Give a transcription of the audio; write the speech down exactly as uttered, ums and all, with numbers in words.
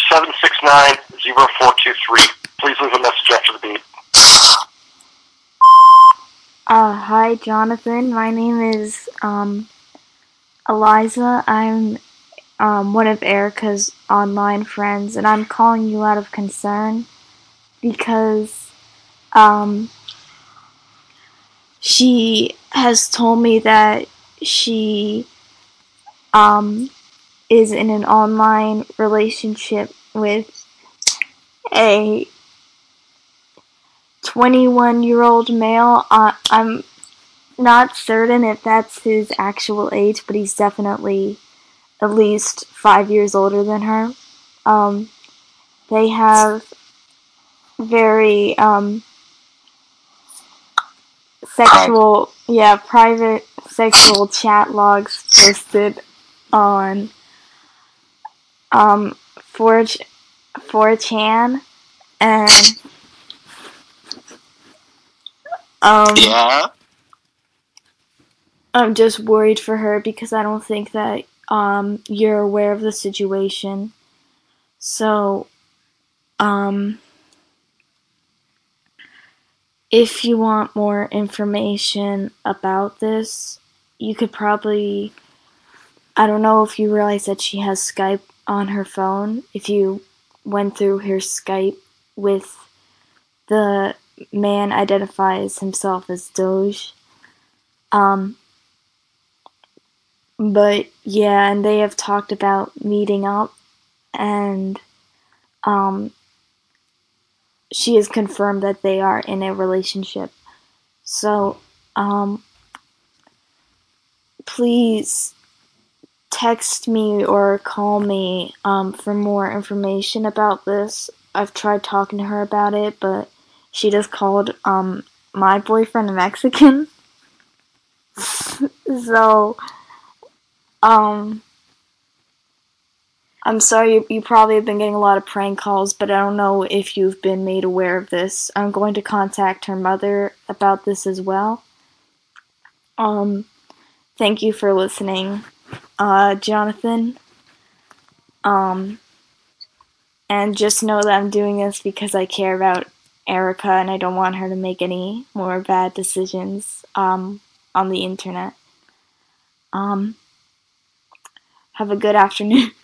seven six nine, zero four two three. Please leave a message after the beep. Uh, hi, Jonathan. My name is um, Eliza. I'm um, one of Erica's online friends, and I'm calling you out of concern because um, she has told me that she um, is in an online relationship with a twenty-one-year-old male. Uh, I'm not certain if that's his actual age, but he's definitely at least five years older than her. Um, they have very um, sexual, yeah, private sexual chat logs posted on um, four chan, and um, Yeah? I'm just worried for her because I don't think that um, you're aware of the situation. So, um, if you want more information about this, you could probably, I don't know if you realize that she has Skype on her phone. If you went through her Skype with the man identifies himself as Doge. Um, but yeah, and they have talked about meeting up, and um, she has confirmed that they are in a relationship. So, um, please text me or call me um, for more information about this. I've tried talking to her about it, but she just called um, my boyfriend a Mexican. So, um, I'm sorry, you, you probably have been getting a lot of prank calls, but I don't know if you've been made aware of this. I'm going to contact her mother about this as well. Um, thank you for listening, uh, Jonathan. Um, and just know that I'm doing this because I care about Erica and I don't want her to make any more bad decisions, um, on the internet. Um, have a good afternoon.